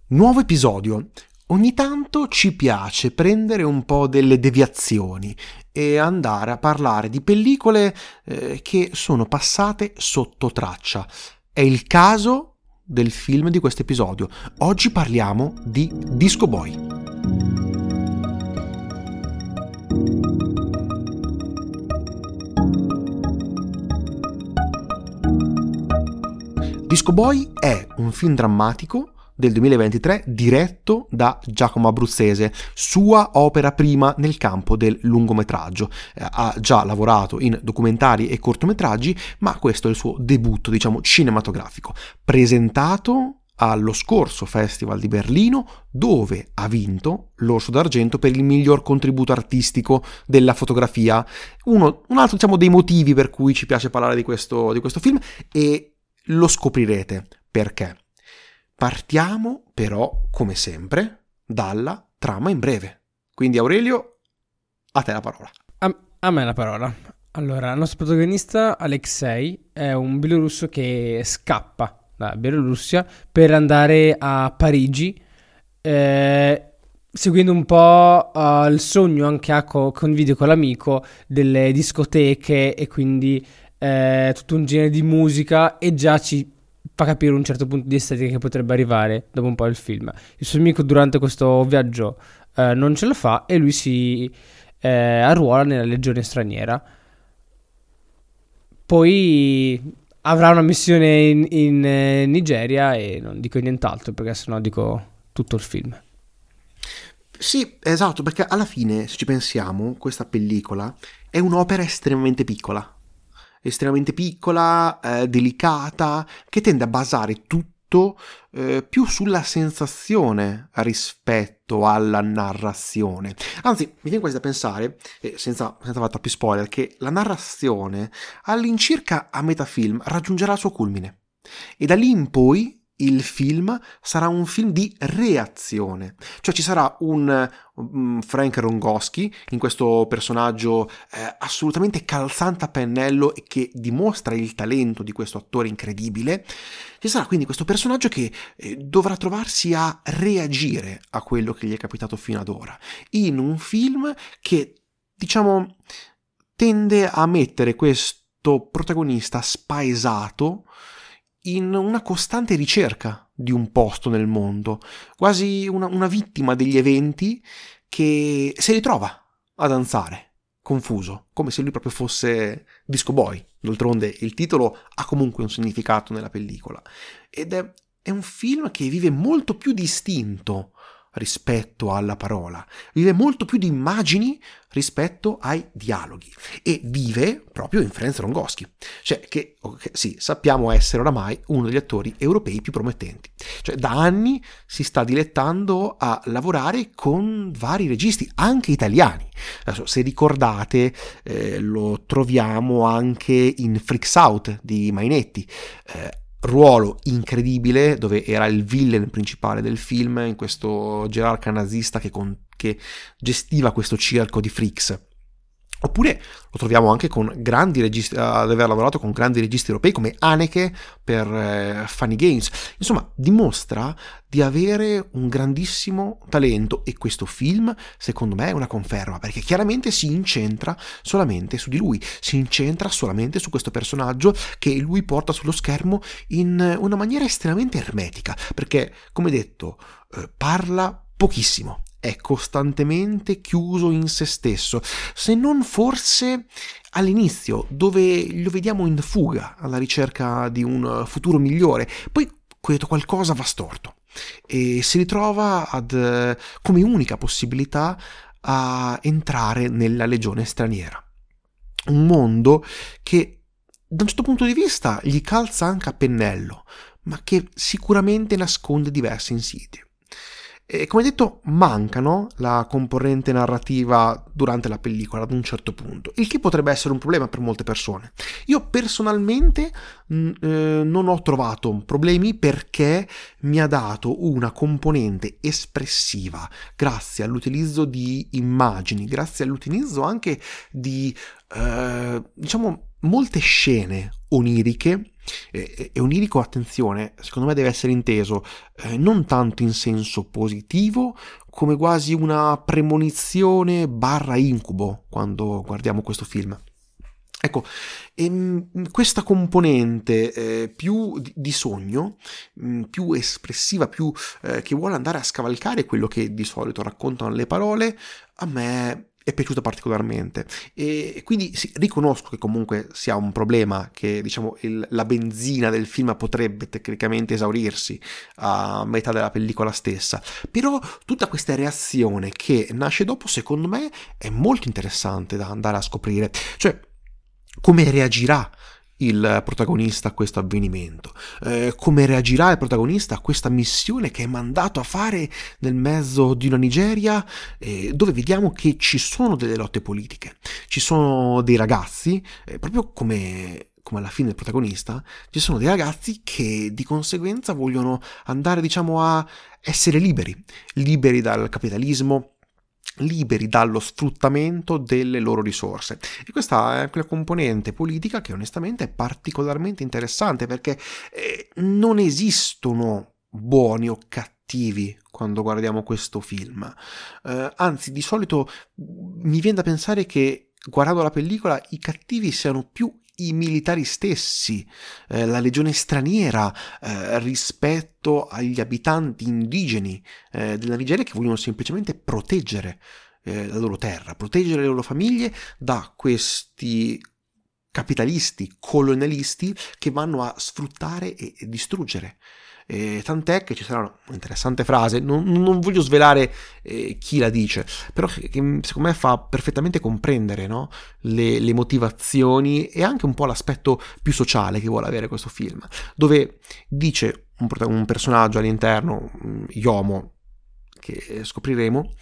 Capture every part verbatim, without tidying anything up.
Nuovo episodio. Ogni tanto ci piace prendere un po' delle deviazioni e andare a parlare di pellicole eh, che sono passate sotto traccia. È il caso del film di questo episodio. Oggi parliamo di Disco Boy. Disco Boy è un film drammatico del duemilaventitré diretto da Giacomo Abruzzese, sua opera prima nel campo del lungometraggio. Eh, ha già lavorato in documentari e cortometraggi, ma questo è il suo debutto, diciamo, cinematografico. Presentato allo scorso Festival di Berlino, dove ha vinto l'Orso d'Argento per il miglior contributo artistico della fotografia. Uno, un altro, diciamo, dei motivi per cui ci piace parlare di questo, di questo film, e lo scoprirete perché. Partiamo però, come sempre, dalla trama in breve. Quindi Aurelio, a te la parola. A, a me la parola. Allora, il nostro protagonista, Alexei, è un bielorusso che scappa da Bielorussia per andare a Parigi, eh, seguendo un po' uh, il sogno anche a co- condivide con l'amico delle discoteche e quindi eh, tutto un genere di musica, e già ci fa capire un certo punto di estetica che potrebbe arrivare dopo un po' il film. Il suo amico durante questo viaggio eh, non ce la fa e lui si eh, arruola nella legione straniera. Poi avrà una missione in, in eh, Nigeria e non dico nient'altro, perché sennò dico tutto il film. Sì, esatto, perché alla fine, se ci pensiamo, questa pellicola è un'opera estremamente piccola. estremamente piccola, eh, delicata, che tende a basare tutto eh, più sulla sensazione rispetto alla narrazione. Anzi, mi viene quasi da pensare, eh, senza, senza fare troppi spoiler, che la narrazione all'incirca a metà film raggiungerà il suo culmine e da lì in poi il film sarà un film di reazione, cioè ci sarà un um, Frank Rongosky in questo personaggio eh, assolutamente calzante a pennello e che dimostra il talento di questo attore incredibile. Ci sarà quindi questo personaggio che eh, dovrà trovarsi a reagire a quello che gli è capitato fino ad ora, in un film che, diciamo, tende a mettere questo protagonista spaesato in una costante ricerca di un posto nel mondo, quasi una, una vittima degli eventi che si ritrova a danzare, confuso, come se lui proprio fosse Disco Boy. D'altronde il titolo ha comunque un significato nella pellicola, ed è, è un film che vive molto più distinto rispetto alla parola, vive molto più di immagini rispetto ai dialoghi, e vive proprio in Franz Rongosky, cioè che, okay, sì, sappiamo essere oramai uno degli attori europei più promettenti. Cioè da anni si sta dilettando a lavorare con vari registi, anche italiani. Adesso, se ricordate, eh, lo troviamo anche in Freaks Out di Mainetti, eh, ruolo incredibile dove era il villain principale del film, in questo gerarca nazista che, con, che gestiva questo circo di freaks. Oppure lo troviamo anche con grandi registi, ad aver lavorato con grandi registi europei come Haneke per eh, Funny Games. Insomma, dimostra di avere un grandissimo talento, e questo film, secondo me, è una conferma, perché chiaramente si incentra solamente su di lui, si incentra solamente su questo personaggio che lui porta sullo schermo in una maniera estremamente ermetica, perché, come detto, eh, parla pochissimo. È costantemente chiuso in se stesso, se non forse all'inizio, dove lo vediamo in fuga alla ricerca di un futuro migliore. Poi qualcosa va storto e si ritrova ad, come unica possibilità, a entrare nella legione straniera. Un mondo che da un certo punto di vista gli calza anche a pennello, ma che sicuramente nasconde diverse insidie. E come detto, mancano la componente narrativa durante la pellicola ad un certo punto, il che potrebbe essere un problema per molte persone. Io personalmente mh, eh, non ho trovato problemi, perché mi ha dato una componente espressiva grazie all'utilizzo di immagini, grazie all'utilizzo anche di eh, diciamo molte scene oniriche E, e onirico, attenzione, secondo me deve essere inteso eh, non tanto in senso positivo, come quasi una premonizione barra incubo quando guardiamo questo film. Ecco, ehm, questa componente eh, più di, di sogno, mh, più espressiva, più eh, che vuole andare a scavalcare quello che di solito raccontano le parole, a me è piaciuta particolarmente. E quindi sì, riconosco che comunque sia un problema, che diciamo il, la benzina del film potrebbe tecnicamente esaurirsi a metà della pellicola stessa, però tutta questa reazione che nasce dopo, secondo me, è molto interessante da andare a scoprire. Cioè, come reagirà il protagonista a questo avvenimento, eh, come reagirà il protagonista a questa missione che è mandato a fare nel mezzo di una Nigeria eh, dove vediamo che ci sono delle lotte politiche, ci sono dei ragazzi, eh, proprio come, come alla fine del protagonista, ci sono dei ragazzi che di conseguenza vogliono andare, diciamo, a essere liberi, liberi dal capitalismo, liberi dallo sfruttamento delle loro risorse. E questa è quella componente politica che onestamente è particolarmente interessante, perché eh, non esistono buoni o cattivi quando guardiamo questo film, eh, anzi di solito mi viene da pensare che guardando la pellicola i cattivi siano più i militari stessi, eh, la legione straniera eh, rispetto agli abitanti indigeni eh, della Nigeria, che vogliono semplicemente proteggere eh, la loro terra, proteggere le loro famiglie da questi capitalisti, colonialisti che vanno a sfruttare e, e distruggere. Eh, tant'è che ci sarà una interessante frase, non, non voglio svelare eh, chi la dice, però che, che secondo me fa perfettamente comprendere, no? le, le motivazioni e anche un po' l'aspetto più sociale che vuole avere questo film, dove dice un, un personaggio all'interno, Yomo, che scopriremo,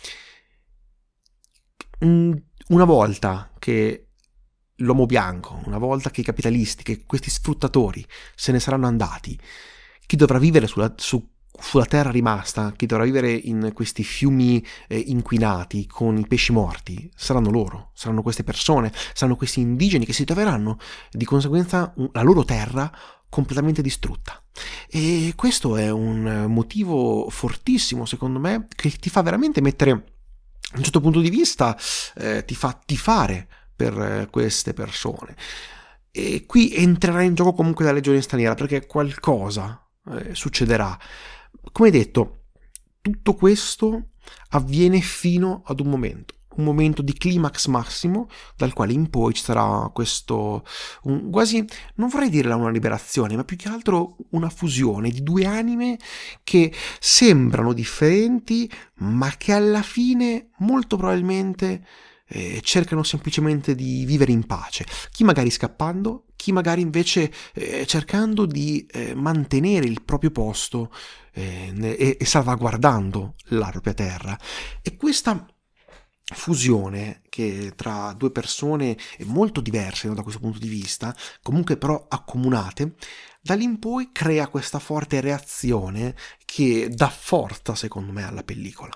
una volta che l'uomo bianco, una volta che i capitalisti, che questi sfruttatori se ne saranno andati, chi dovrà vivere sulla, su, sulla terra rimasta, chi dovrà vivere in questi fiumi eh, inquinati con i pesci morti, saranno loro, saranno queste persone, saranno questi indigeni che si troveranno di conseguenza la loro terra completamente distrutta. E questo è un motivo fortissimo, secondo me, che ti fa veramente mettere, da un certo punto di vista, eh, ti fa tifare per eh, queste persone. E qui entrerà in gioco comunque la legione straniera, perché qualcosa Eh, succederà. Come detto, tutto questo avviene fino ad un momento, un momento di climax massimo, dal quale in poi ci sarà questo, un, quasi, non vorrei dire una liberazione, ma più che altro una fusione di due anime che sembrano differenti, ma che alla fine molto probabilmente Eh, cercano semplicemente di vivere in pace, chi magari scappando, chi magari invece eh, cercando di eh, mantenere il proprio posto eh, e, e salvaguardando la propria terra. E questa fusione che tra due persone molto diverse, no, da questo punto di vista, comunque però accomunate, da lì in poi crea questa forte reazione che dà forza, secondo me, alla pellicola.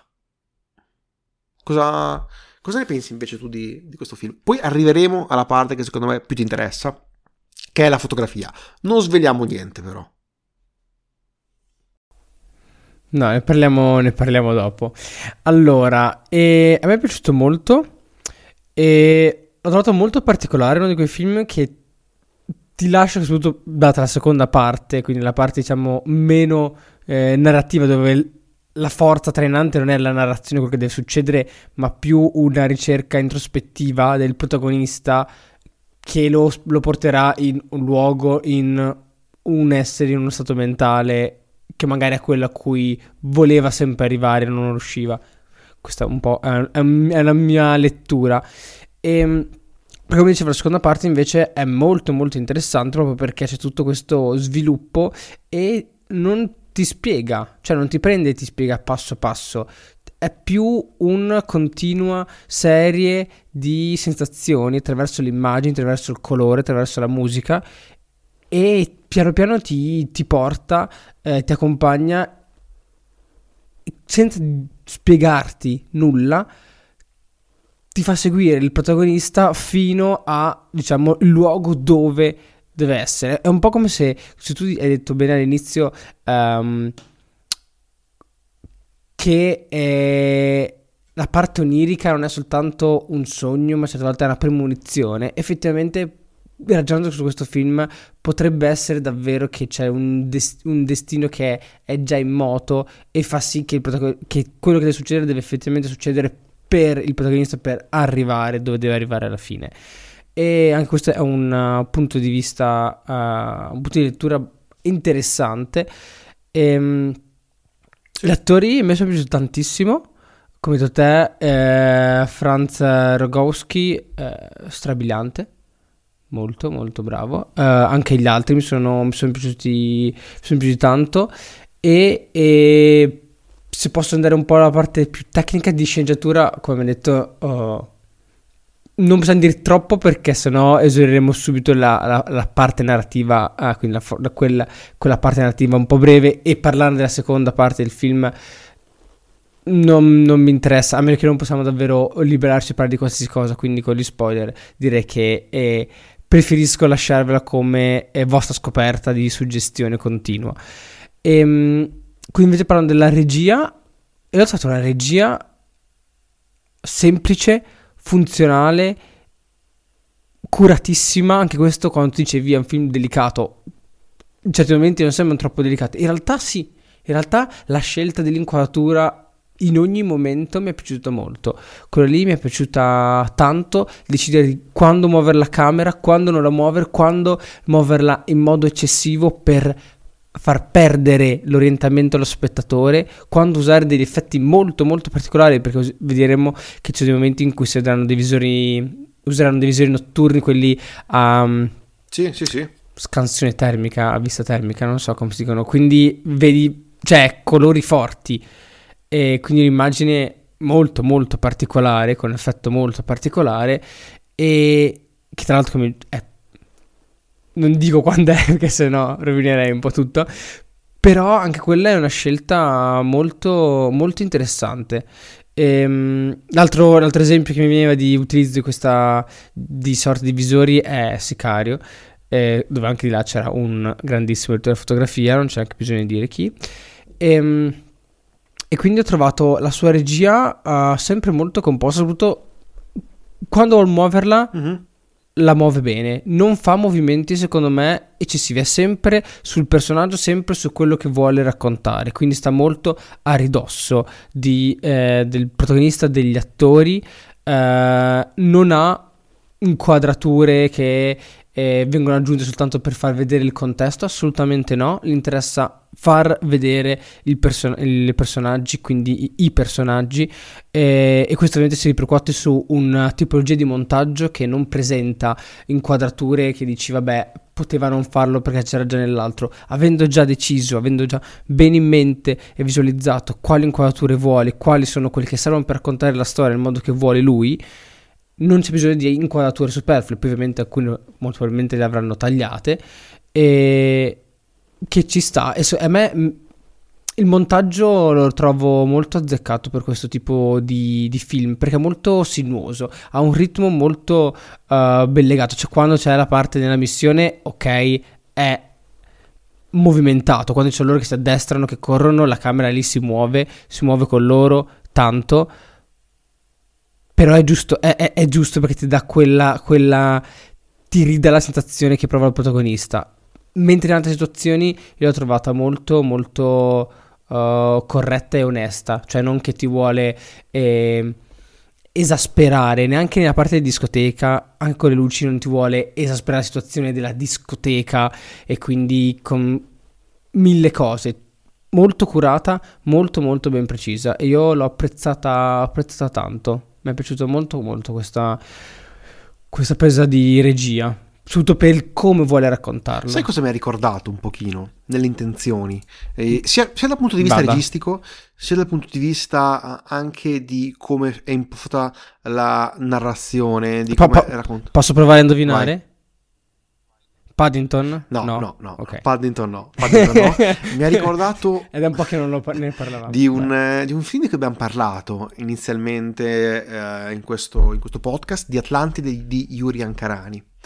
Cosa Cosa ne pensi invece tu di, di questo film? Poi arriveremo alla parte che secondo me più ti interessa, che è la fotografia. Non sveliamo niente però. No, ne parliamo, ne parliamo dopo. Allora, eh, a me è piaciuto molto e l'ho trovato molto particolare, uno di quei film che ti lascia, soprattutto data la seconda parte, quindi la parte diciamo meno eh, narrativa, dove la forza trainante non è la narrazione, quello che deve succedere, ma più una ricerca introspettiva del protagonista che lo, lo porterà in un luogo, in un essere, in uno stato mentale che magari è quello a cui voleva sempre arrivare e non riusciva. Questa è un po' è, è, è la mia lettura. E come dicevo, la seconda parte invece è molto molto interessante, proprio perché c'è tutto questo sviluppo e non ti spiega, cioè non ti prende e ti spiega passo passo, è più una continua serie di sensazioni attraverso l'immagine, attraverso il colore, attraverso la musica, e piano piano ti, ti porta, eh, ti accompagna senza spiegarti nulla, ti fa seguire il protagonista fino a, diciamo, il luogo dove deve essere. È un po' come se, se tu hai detto bene all'inizio um, che è, la parte onirica non è soltanto un sogno, ma certe volte è una premonizione. Effettivamente, ragionando su questo film, potrebbe essere davvero che c'è un, dest- un destino che è, è già in moto e fa sì che, il protagon- che quello che deve succedere deve effettivamente succedere per il protagonista, per arrivare dove deve arrivare alla fine. E anche questo è un uh, punto di vista, uh, un punto di lettura interessante. E, gli attori a me sono piaciuti tantissimo. Come detto te, eh, Franz Rogowski, eh, strabiliante, molto molto bravo. Eh, anche gli altri mi sono, mi sono piaciuti, mi sono piaciuti tanto. E, e se posso andare un po' alla parte più tecnica di sceneggiatura, come ho detto, oh, non possiamo dire troppo perché sennò esaureremo subito la, la, la parte narrativa, ah, quindi la, la, quella, quella parte narrativa un po' breve, e parlare della seconda parte del film Non, non mi interessa, a meno che non possiamo davvero liberarci e parlare di qualsiasi cosa, quindi con gli spoiler direi che eh, preferisco lasciarvela come eh, vostra scoperta di suggestione continua. E, quindi invece parlando della regia, io ho trovato una regia semplice, funzionale, curatissima. Anche questo, quando tu dicevi è un film delicato, in certi momenti non sembrano troppo delicati, in realtà sì, in realtà la scelta dell'inquadratura in ogni momento mi è piaciuta molto. Quella lì mi è piaciuta tanto, decidere di quando muovere la camera, quando non la muovere, quando muoverla in modo eccessivo per far perdere l'orientamento allo spettatore, quando usare degli effetti molto molto particolari, perché vedremo che ci sono dei momenti in cui si daranno dei visori, useranno dei visori notturni, quelli a sì, sì, sì. scansione termica, a vista termica, non so come si dicono, quindi vedi, cioè colori forti. E quindi un'immagine molto molto particolare, con un effetto molto particolare, e che tra l'altro come, eh, non dico quando è perché sennò rovinerei un po' tutto, però anche quella è una scelta molto molto interessante. E, l'altro, l'altro esempio che mi veniva di utilizzo di questa di sorta di visori è Sicario, eh, dove anche di là c'era un grandissimo direttore di fotografia, non c'è anche bisogno di dire chi. E, E quindi ho trovato la sua regia uh, sempre molto composta, soprattutto quando vuol muoverla, mm-hmm. la muove bene. Non fa movimenti, secondo me, eccessivi. È sempre sul personaggio, sempre su quello che vuole raccontare. Quindi sta molto a ridosso di, eh, del protagonista, degli attori. Eh, non ha inquadrature che eh, vengono aggiunte soltanto per far vedere il contesto, assolutamente no. Gli interessa far vedere il person- i personaggi, quindi i, i personaggi, eh, e questo ovviamente si ripercuote su una tipologia di montaggio che non presenta inquadrature che dici vabbè poteva non farlo perché c'era già nell'altro. Avendo già deciso, avendo già bene in mente e visualizzato quali inquadrature vuole, quali sono quelle che servono per raccontare la storia nel modo che vuole lui, non c'è bisogno di inquadrature superflue. Poi ovviamente alcune molto probabilmente le avranno tagliate, e che ci sta. E so, a me il montaggio lo trovo molto azzeccato per questo tipo di, di film, perché è molto sinuoso, ha un ritmo molto uh, ben legato. Cioè quando c'è la parte della missione, ok, è movimentato, quando c'è loro che si addestrano, che corrono, la camera lì si muove, si muove con loro tanto, però è giusto, è, è, è giusto perché ti dà quella, quella, ti ridà la sensazione che prova il protagonista. Mentre in altre situazioni io l'ho trovata molto molto uh, corretta e onesta, cioè non che ti vuole eh, esasperare, neanche nella parte di discoteca, anche con le luci non ti vuole esasperare la situazione della discoteca, e quindi con mille cose, molto curata, molto molto ben precisa, e io l'ho apprezzata, apprezzata tanto. Mi è piaciuto molto molto questa, questa presa di regia, soprattutto per come vuole raccontarlo. Sai cosa mi ha ricordato un pochino nelle intenzioni, eh, sia, sia dal punto di vista Vada. registico, sia dal punto di vista anche di come è impostata la narrazione, di Pa- come pa- racconta. Posso provare a indovinare? Vai. Paddington? No, no, no, no. Okay. Paddington no, Paddington no. Mi ha ricordato ed è un po' che non lo par- ne parlavamo di un, eh, di un film di cui abbiamo parlato inizialmente eh, in, questo, in questo podcast, di Atlantide di Yuri Ankarani.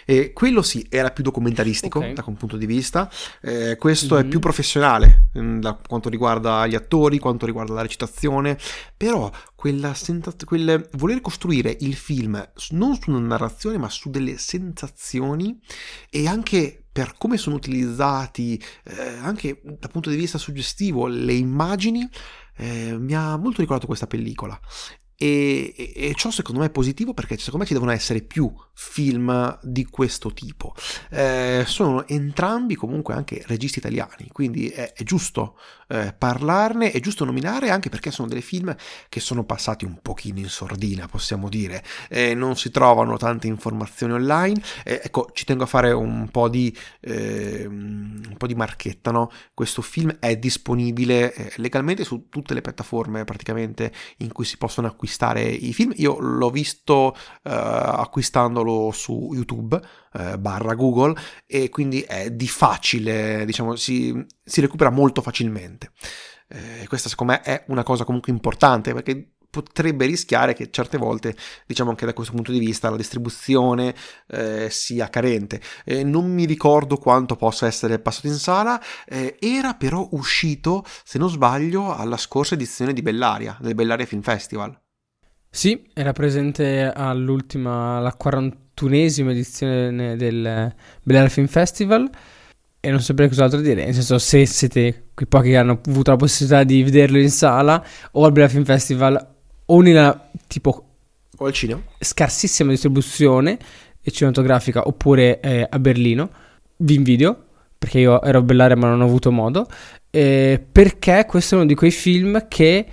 E quello sì, era più documentaristico Ok. da quel punto di vista, eh, questo è Mhm. più professionale mh, da quanto riguarda gli attori, quanto riguarda la recitazione, però quella sensaz- quel voler costruire il film s- non su una narrazione ma su delle sensazioni e anche per come sono utilizzati, eh, anche dal punto di vista suggestivo, le immagini, eh, mi ha molto ricordato questa pellicola. E, e- e ciò secondo me è positivo perché secondo me ci devono essere più film di questo tipo. Eh, sono entrambi comunque anche registi italiani, quindi è, è giusto eh, parlarne, è giusto nominare anche perché sono dei film che sono passati un pochino in sordina, possiamo dire. Eh, non si trovano tante informazioni online. Eh, ecco, ci tengo a fare un po' di, eh, un po' di marchetta, no? Questo film è disponibile eh, legalmente su tutte le piattaforme praticamente in cui si possono acquistare i film. Io l'ho visto eh, acquistandolo su YouTube eh, barra Google e quindi è di facile, diciamo, si, si recupera molto facilmente. Eh, questa secondo me è una cosa comunque importante perché potrebbe rischiare che certe volte, diciamo anche da questo punto di vista, la distribuzione eh, sia carente. Eh, non mi ricordo quanto possa essere passato in sala, eh, era però uscito, se non sbaglio, alla scorsa edizione di Bellaria, del Bellaria Film Festival. Sì, era presente all'ultima, alla quarantunesima edizione del Bellera Film Festival e non saprei cos'altro dire, nel senso se siete quei pochi che hanno avuto la possibilità di vederlo in sala o al Bellera Film Festival o nella tipo O al cinema. scarsissima distribuzione cinematografica oppure eh, a Berlino, vi invidio perché io ero a Bellaria ma non ho avuto modo, eh, perché questo è uno di quei film che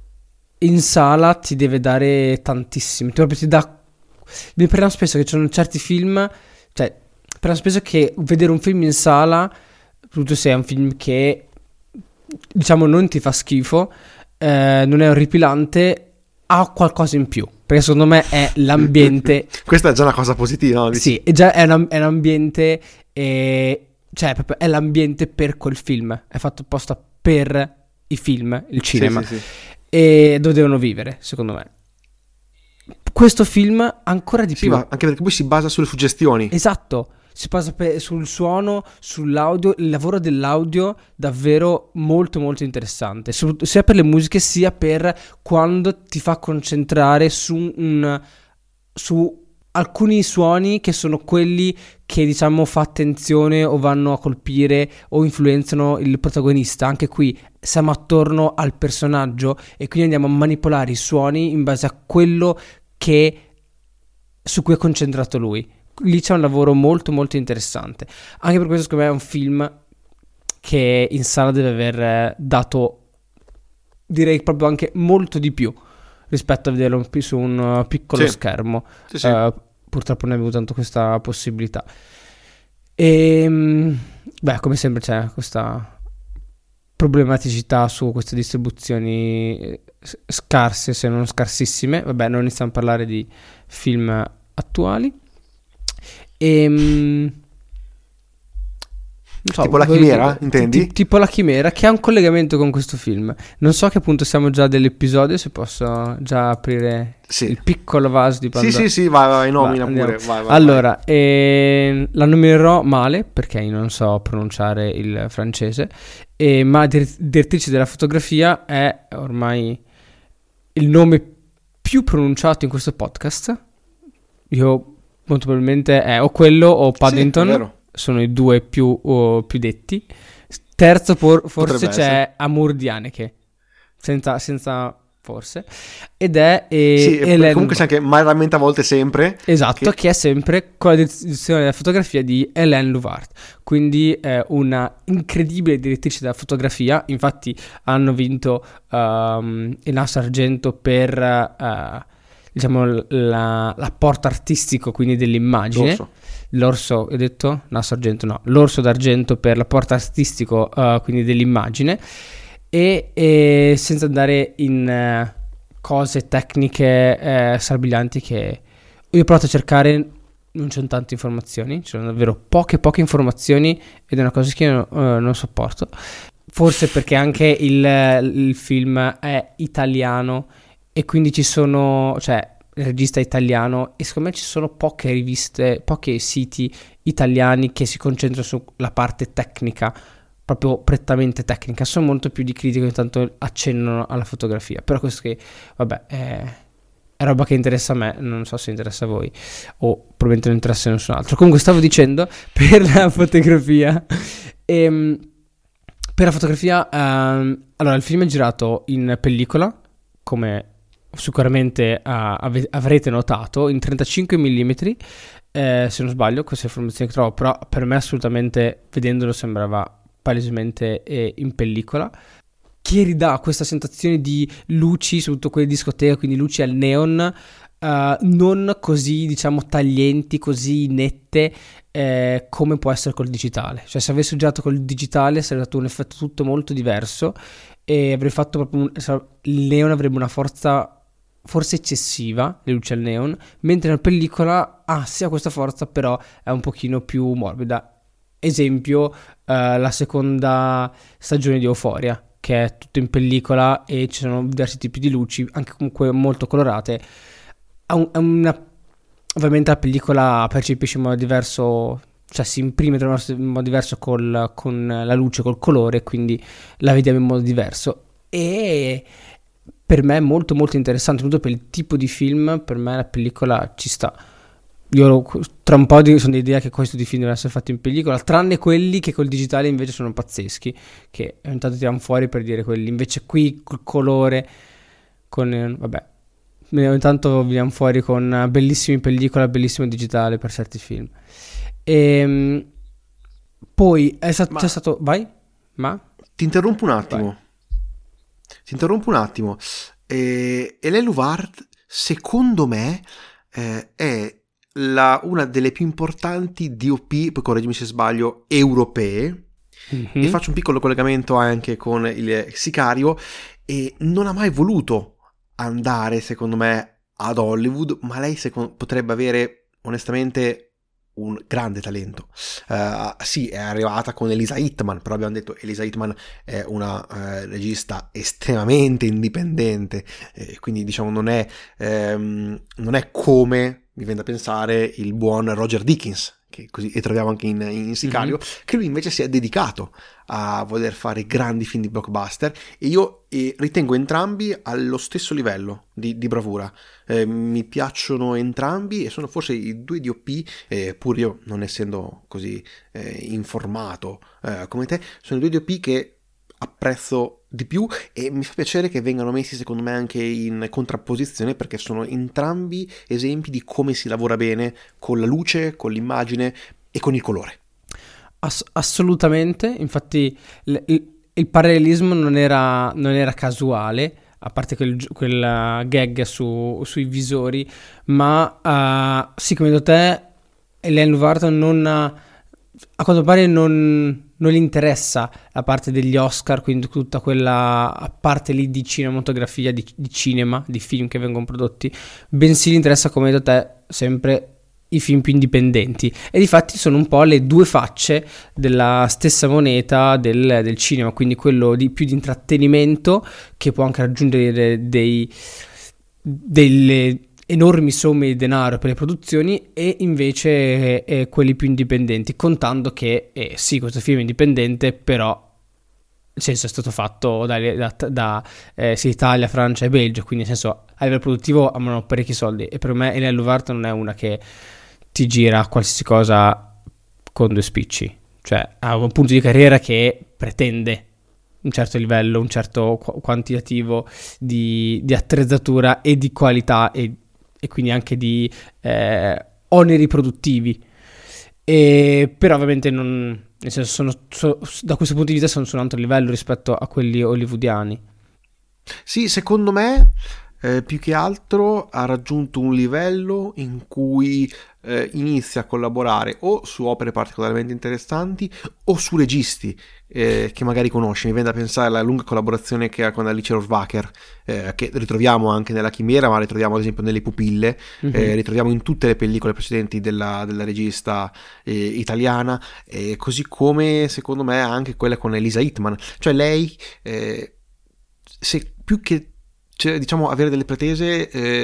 in sala ti deve dare tantissimo, ti, proprio ti dà. Mi prendono spesso che ci sono certi film, cioè prendono spesso che vedere un film in sala, soprattutto se è un film che diciamo non ti fa schifo, eh, non è orripilante, ha qualcosa in più, perché secondo me è l'ambiente. Questa è già una cosa positiva, no? Sì, è già è un, è un ambiente, eh, cioè proprio è l'ambiente per quel film, è fatto apposta per i film, il cinema. Sì, sì, sì. E dove devono vivere, secondo me. Questo film ancora di Sì, più. ma anche perché poi si basa sulle suggestioni. Esatto, si basa pe- sul suono, sull'audio, il lavoro dell'audio davvero molto molto interessante, su- sia per le musiche sia per quando ti fa concentrare su un su alcuni suoni che sono quelli che diciamo fa attenzione o vanno a colpire o influenzano il protagonista. Anche qui siamo attorno al personaggio e quindi andiamo a manipolare i suoni in base a quello che su cui è concentrato lui. Lì c'è un lavoro molto molto interessante. Anche per questo secondo me è un film che in sala deve aver dato, direi proprio anche molto di più rispetto a vederlo più su un uh, piccolo Sì. schermo. Sì, sì. Uh, purtroppo non avevo tanto questa possibilità. E beh, come sempre c'è questa problematicità su queste distribuzioni scarse, se non scarsissime. Vabbè, non iniziamo a parlare di film attuali. E non so, Tipo La voi- Chimera, ti- intendi? ti- tipo La Chimera, che ha un collegamento con questo film. Non so a che punto siamo già dell'episodio, se posso già aprire Sì. il piccolo vaso di Sì, Pandora. sì, sì, vai, vai, nomina Va, pure. andiamo. Vai, vai, Allora, ehm, la nominerò male perché io non so pronunciare il francese, e, ma dir- direttrice della fotografia è ormai il nome più pronunciato in questo podcast. Io molto probabilmente è o quello o vai. Paddington, Sì, è vero. sono i due più, oh, più detti. Terzo por- forse Potrebbe c'è essere. Amour Dianeke, senza, senza forse, ed è eh, Sì, e Hélène comunque c'è anche malamente a volte sempre. Esatto, che- che... è sempre con la direzione della fotografia di Hélène Louvart, quindi è una incredibile direttrice della fotografia. Infatti hanno vinto um, il Nastro Argento per uh, diciamo l- la- l'apporto artistico, quindi dell'immagine. L'orso. L'orso, ho detto? Nastro Argento no, l'orso d'argento per l'apporto artistico, uh, quindi dell'immagine. E, e senza andare in eh, cose tecniche eh, strabilianti, che io ho provato a cercare, non c'è tante informazioni, ci sono davvero poche poche informazioni ed è una cosa che io eh, non sopporto, forse perché anche il, il film è italiano e quindi ci sono, cioè regista italiano, e secondo me ci sono poche riviste, pochi siti italiani che si concentrano sulla parte tecnica, proprio prettamente tecnica. Sono molto più di critiche, ogni tanto accennano alla fotografia, però questo che, vabbè, è, è roba che interessa a me, non so se interessa a voi, o probabilmente non interessa a nessun altro. Comunque stavo dicendo, per la fotografia, ehm, per la fotografia, ehm, allora il film è girato in pellicola, come sicuramente uh, ave- avrete notato, in trentacinque millimetri, eh, se non sbaglio, queste informazioni che trovo, però per me assolutamente, vedendolo, sembrava palesemente eh, in pellicola, che ridà questa sensazione di luci, soprattutto quelle di discoteca, quindi luci al neon, uh, non così, diciamo, taglienti, così nette, eh, come può essere col digitale. Cioè, se avessi girato col digitale sarebbe stato un effetto tutto molto diverso, e avrei fatto proprio un, il neon avrebbe una forza forse eccessiva, le luci al neon, mentre la pellicola ha sia questa forza, però è un pochino più morbida. Esempio, eh, la seconda stagione di Euphoria, che è tutto in pellicola e ci sono diversi tipi di luci, anche comunque molto colorate. Ha un, ha una, ovviamente la pellicola percepisce in modo diverso, cioè si imprime in modo diverso col, con la luce, col colore, quindi la vediamo in modo diverso. E per me è molto molto interessante, soprattutto per il tipo di film. Per me la pellicola ci sta. Io tra un po' di, sono dell'idea che questo di film deve essere fatto in pellicola, tranne quelli che col digitale invece sono pazzeschi, che ogni tanto tiriamo fuori per dire quelli invece qui col colore, con vabbè, ogni tanto veniamo fuori con bellissimi pellicola, bellissimo digitale per certi film. E poi è stato, Ma c'è stato, vai? Ma? ti interrompo un attimo. Vai. Ti interrompo un attimo. Eh, Hélène Louvard, secondo me, eh, è la, una delle più importanti D O P, poi correggimi se sbaglio, europee. Mm-hmm. E faccio un piccolo collegamento anche con il Sicario. E non ha mai voluto andare, secondo me, ad Hollywood, ma lei secondo, potrebbe avere, onestamente, un grande talento. Uh, sì, è arrivata con Elisa Hittman, però abbiamo detto Elisa Hittman è una uh, regista estremamente indipendente, eh, quindi diciamo non è, ehm, non è come, mi viene da pensare, il buon Roger Deakins, che così e troviamo anche in, in Sicario, mm-hmm. che lui invece si è dedicato a voler fare grandi film di blockbuster, e io e ritengo entrambi allo stesso livello di, di bravura. Eh, mi piacciono entrambi e sono forse i due D O P, eh, pur io non essendo così eh, informato eh, come te, sono i due D O P che apprezzo di più, e mi fa piacere che vengano messi secondo me anche in contrapposizione, perché sono entrambi esempi di come si lavora bene con la luce, con l'immagine e con il colore. Ass- assolutamente, infatti l- il, il parallelismo non era, non era casuale, a parte quel, quella gag su, sui visori, ma uh, sì, come detto te, Hélène Louvard non ha, a quanto pare non, non gli interessa la parte degli Oscar, quindi tutta quella parte lì di cinematografia, di, di cinema, di film che vengono prodotti, bensì gli interessa, come hai detto te, sempre i film più indipendenti, e difatti sono un po' le due facce della stessa moneta del, del cinema, quindi quello di più di intrattenimento, che può anche raggiungere dei, delle enormi somme di denaro per le produzioni, e invece eh, quelli più indipendenti, contando che eh, sì, questo film è indipendente, però nel senso è stato fatto da, da, da eh, sì, Italia, Francia e Belgio, quindi nel senso a livello produttivo hanno parecchi soldi, e per me Hélène Louvard non è una che ti gira qualsiasi cosa con due spicci, cioè ha un punto di carriera che pretende un certo livello, un certo qu- quantitativo di, di attrezzatura e di qualità, e, e quindi anche di eh, oneri produttivi, e però ovviamente non, nel senso sono, so, da questo punto di vista sono su un altro livello rispetto a quelli hollywoodiani. Sì, secondo me eh, più che altro ha raggiunto un livello in cui eh, inizia a collaborare o su opere particolarmente interessanti o su registi eh, che magari conosce. Mi viene da pensare alla lunga collaborazione che ha con Alice Rohrwacher, eh, che ritroviamo anche nella Chimera, ma ritroviamo ad esempio nelle Pupille, mm-hmm. eh, ritroviamo in tutte le pellicole precedenti della, della regista eh, italiana, eh, così come secondo me anche quella con Elisa Hittman. Cioè lei, eh, se più che cioè, diciamo avere delle pretese, eh,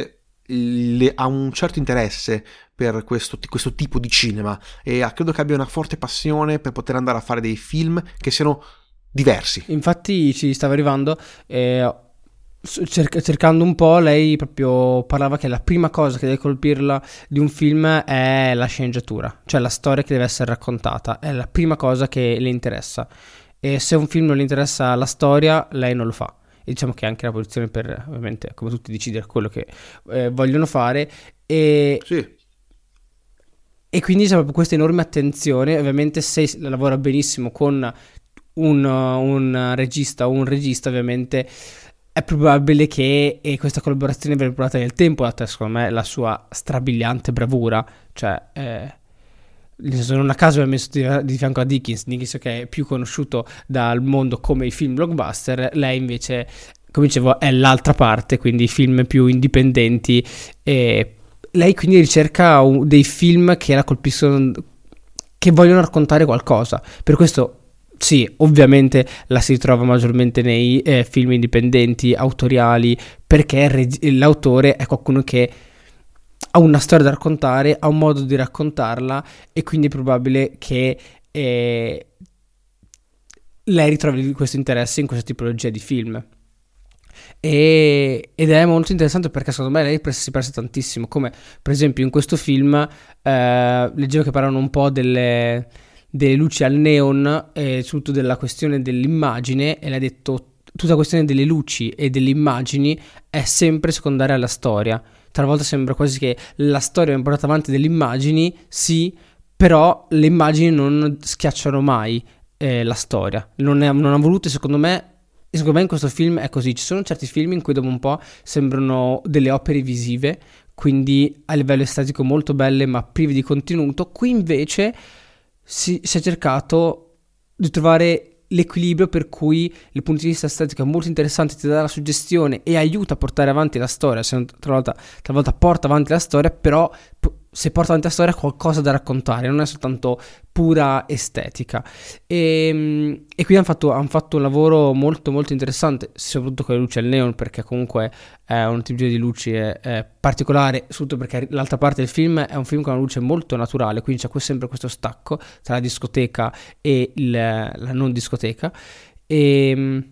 le- ha un certo interesse per questo, questo tipo di cinema e ha- credo che abbia una forte passione per poter andare a fare dei film che siano diversi. Infatti ci stava arrivando, eh, s- cerca- cercando un po', lei proprio parlava che la prima cosa che deve colpirla di un film è la sceneggiatura, cioè la storia che deve essere raccontata, è la prima cosa che le interessa. E se un film non le interessa la storia, lei non lo fa. E diciamo che anche la produzione per, ovviamente, come tutti, decidere quello che eh, vogliono fare. E, Sì, e quindi c'è proprio questa enorme attenzione. Ovviamente se s- lavora benissimo con un, un regista o un regista, ovviamente è probabile che eh, questa collaborazione verrà portata nel tempo, data secondo me la sua strabiliante bravura. Cioè, eh, nel senso, non a caso mi ha messo di, di fianco a Dickens, Dickens che è più conosciuto dal mondo come i film blockbuster, lei invece, come dicevo, è l'altra parte, quindi i film più indipendenti. E lei quindi ricerca un- dei film che la colpiscono, che vogliono raccontare qualcosa. Per questo, sì, ovviamente la si trova maggiormente nei eh, film indipendenti, autoriali, perché il reg- l'autore è qualcuno che ha una storia da raccontare, ha un modo di raccontarla e quindi è probabile che eh, lei ritrovi questo interesse in questa tipologia di film. E- ed è molto interessante perché secondo me lei pres- si presta tantissimo, come per esempio in questo film eh, leggevo che parlano un po' delle, delle luci al neon e soprattutto della questione dell'immagine, e lei ha detto tutta la questione delle luci e delle immagini è sempre secondaria alla storia. Talvolta sembra quasi che la storia venga portata avanti delle immagini, sì, però le immagini non schiacciano mai eh, la storia. Non, è, non ha voluto, secondo me, e secondo me in questo film è così. Ci sono certi film in cui dopo un po' sembrano delle opere visive, quindi a livello estetico molto belle ma prive di contenuto. Qui invece si, si è cercato di trovare l'equilibrio per cui il punto di vista estetico è molto interessante, ti dà la suggestione e aiuta a portare avanti la storia, se non- talvolta, talvolta porta avanti la storia, però p- se porta avanti la storia ha qualcosa da raccontare, non è soltanto pura estetica. E, e qui hanno fatto, han fatto un lavoro molto molto interessante, soprattutto con le luci al neon, perché comunque è un tipo di luci è, è particolare, soprattutto perché l'altra parte del film è un film con una luce molto naturale, quindi c'è que- sempre questo stacco tra la discoteca e il- la non discoteca. E,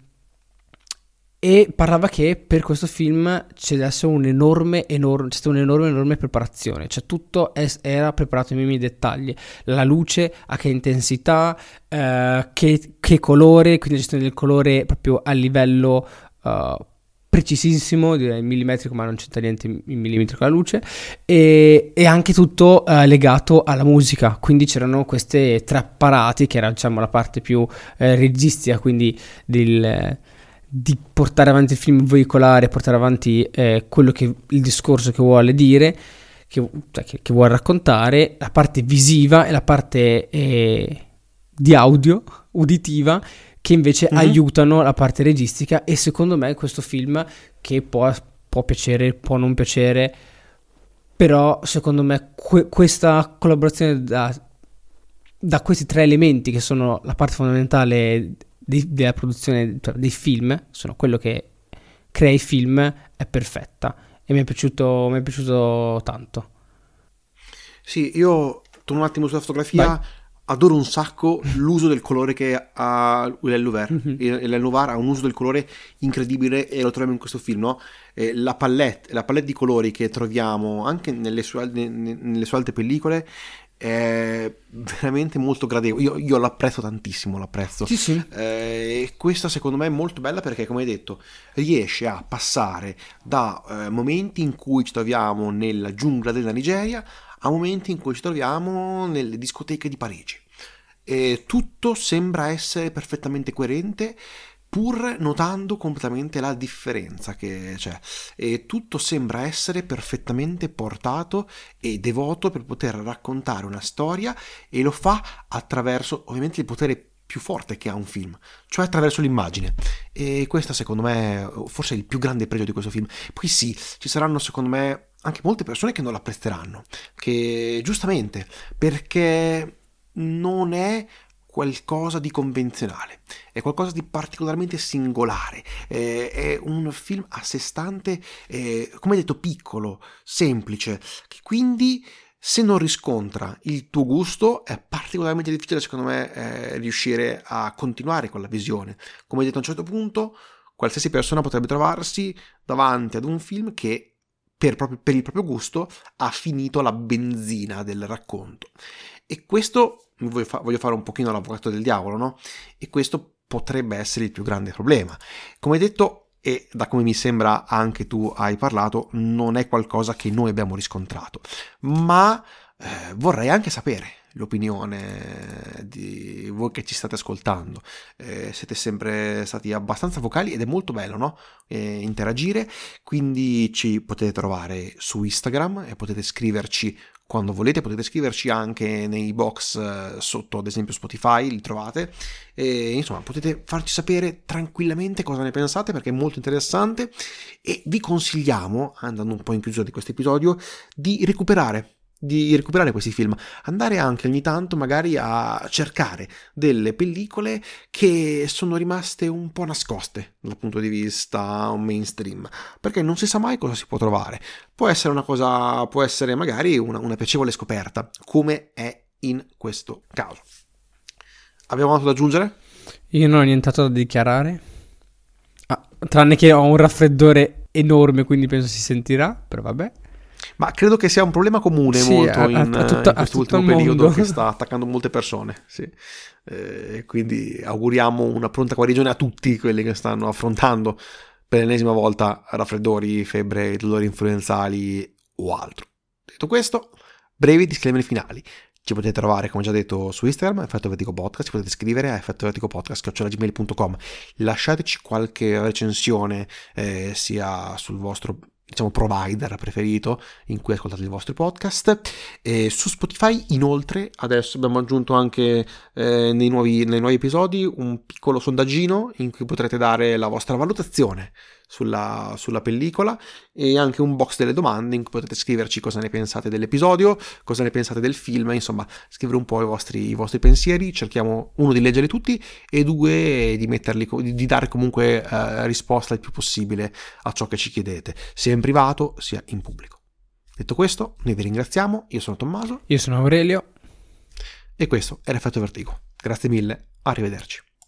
e parlava che per questo film c'è adesso un enorme, enorme, c'è stata un'enorme, enorme preparazione, cioè tutto è- era preparato nei minimi dettagli, la luce, a che intensità, eh, che, che colore, quindi la gestione del colore proprio a livello eh, precisissimo, direi millimetrico, ma non c'entra niente in in millimetri con la luce, e, e anche tutto eh, legato alla musica, quindi c'erano queste tre apparati, che era diciamo la parte più eh, registica, quindi del di portare avanti il film veicolare, portare avanti eh, quello che il discorso che vuole dire, che, cioè, che, che vuole raccontare, la parte visiva e la parte eh, di audio, uditiva, che invece Mhm. aiutano la parte registica. E secondo me questo film, che può, può piacere, può non piacere, però secondo me que- questa collaborazione da, da questi tre elementi, che sono la parte fondamentale di- della produzione, cioè dei film, sono quello che crea i film, è perfetta e mi è piaciuto, mi è piaciuto tanto. Sì, io torno un attimo sulla Vai. fotografia, adoro un sacco l'uso del colore che ha L'El Nouvert. Mhm. L'El Nouvert ha un uso del colore incredibile e lo troviamo in questo film, no? Eh, la palette, la palette di colori che troviamo anche nelle sue, ne- ne- nelle sue altre pellicole è veramente molto gradevole. Io, io l'apprezzo tantissimo, l'apprezzo. Sì, sì. Eh, e questa secondo me è molto bella perché, come hai detto, riesce a passare da eh, momenti in cui ci troviamo nella giungla della Nigeria a momenti in cui ci troviamo nelle discoteche di Parigi. E tutto sembra essere perfettamente coerente, pur notando completamente la differenza che c'è. E tutto sembra essere perfettamente portato e devoto per poter raccontare una storia, e lo fa attraverso, ovviamente, il potere più forte che ha un film, cioè attraverso l'immagine. E questo secondo me forse è il più grande pregio di questo film. Poi sì, ci saranno secondo me anche molte persone che non l'apprezzeranno, che giustamente, perché non è qualcosa di convenzionale, è qualcosa di particolarmente singolare, eh, è un film a sé stante, eh, come detto, piccolo, semplice, che quindi se non riscontra il tuo gusto è particolarmente difficile secondo me eh, riuscire a continuare con la visione. Come detto, a un certo punto qualsiasi persona potrebbe trovarsi davanti ad un film che per, proprio, per il proprio gusto ha finito la benzina del racconto. E questo, voglio, fa- voglio fare un pochino l'avvocato del diavolo, no? E questo potrebbe essere il più grande problema. Come detto, e da come mi sembra anche tu hai parlato, non è qualcosa che noi abbiamo riscontrato, ma eh, vorrei anche sapere l'opinione di voi che ci state ascoltando. Eh, siete sempre stati abbastanza vocali ed è molto bello, no? Eh, interagire, quindi ci potete trovare su Instagram e potete scriverci quando volete, potete scriverci anche nei box eh, sotto, ad esempio Spotify, li trovate, e insomma potete farci sapere tranquillamente cosa ne pensate, perché è molto interessante, e vi consigliamo, andando un po' in chiusura di questo episodio, di recuperare di recuperare questi film, andare anche ogni tanto magari a cercare delle pellicole che sono rimaste un po' nascoste dal punto di vista mainstream, perché non si sa mai cosa si può trovare. Può essere una cosa, può essere magari una, una piacevole scoperta, come è in questo caso. Abbiamo altro da aggiungere? Io non ho nient'altro da dichiarare, ah, tranne che ho un raffreddore enorme, quindi penso si sentirà, però vabbè. Ma credo che sia un problema comune Sì, molto a, in, a, a tutta, in quest'ultimo periodo che sta attaccando molte persone. Sì. Eh, quindi auguriamo una pronta guarigione a tutti quelli che stanno affrontando per l'ennesima volta raffreddori, febbre, dolori influenzali o altro. Detto questo, brevi disclaimer finali. Ci potete trovare, come già detto, su Instagram, Effetto Vertigo Podcast, ci potete scrivere a effettovertigopodcast chiocciola gmail punto com. Lasciateci qualche recensione, eh, sia sul vostro, diciamo, provider preferito in cui ascoltate i vostri podcast. E su Spotify, inoltre, adesso abbiamo aggiunto anche eh, nei, nuovi, nei nuovi episodi un piccolo sondaggino in cui potrete dare la vostra valutazione sulla, sulla pellicola, e anche un box delle domande in cui potete scriverci cosa ne pensate dell'episodio, cosa ne pensate del film, insomma scrivere un po' i vostri, i vostri pensieri. Cerchiamo, uno, di leggerli tutti, e due, di metterli, di dare comunque eh, risposta il più possibile a ciò che ci chiedete, sia in privato sia in pubblico. Detto questo, noi vi ringraziamo. Io sono Tommaso, io sono Aurelio e questo è l'Effetto Vertigo. Grazie mille, arrivederci.